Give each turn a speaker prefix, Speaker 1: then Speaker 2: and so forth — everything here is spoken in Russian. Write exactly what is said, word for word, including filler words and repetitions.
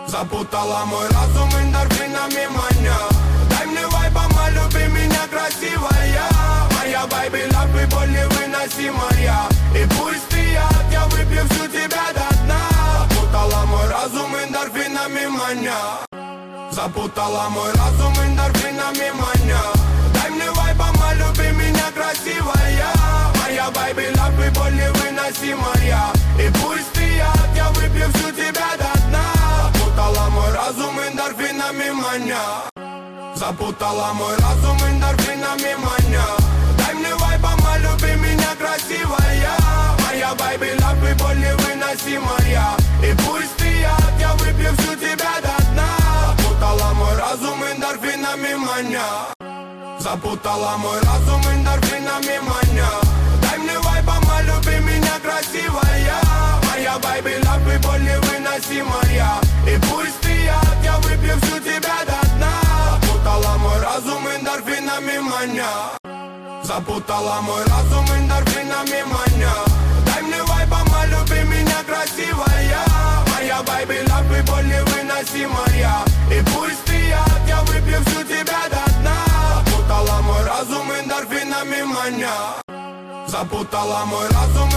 Speaker 1: Запутала мой разум эндорфинами маня. Дай мне вайбом, люби меня красивая. Моя байби лав и боль невыносимая. И пусть ты яд, я выпью всю тебя до дна. Запутала мой разум эндорфинами маня. Запутала мой разум эндорфинами маня. Дай мне вайбом, люби меня красивая. Моя байби лав и боль невыносимая. И пусть ты яд, я выпью всю тебя до дна. Запутала мой разум эндорфинами маня. Запутала мой разум эндорфинами маня. Дай мне вайбом, люби меня красивая. Моя байби лав и боль невыносимая. И пусть ты яд, я выпью всю тебя до дна. Запутала мой разум эндорфинами маня. Запутала мой разум эндорфинами маня. Дай мне вайбом, люби меня красивая. Моя байби лав и боль невыносимая. И пусть ты яд, я выпью всю тебя до дна. Запутала мой разум эндорфинами маня. Запутала мой разум эндорфинами маня. Дай мне вайбом, люби меня красивая. Моя байби лав и боль невыносимая. И пусть ты яд, я выпью всю тебя до дна. Запутала мой разум эндорфинами маня. Запутала мой разум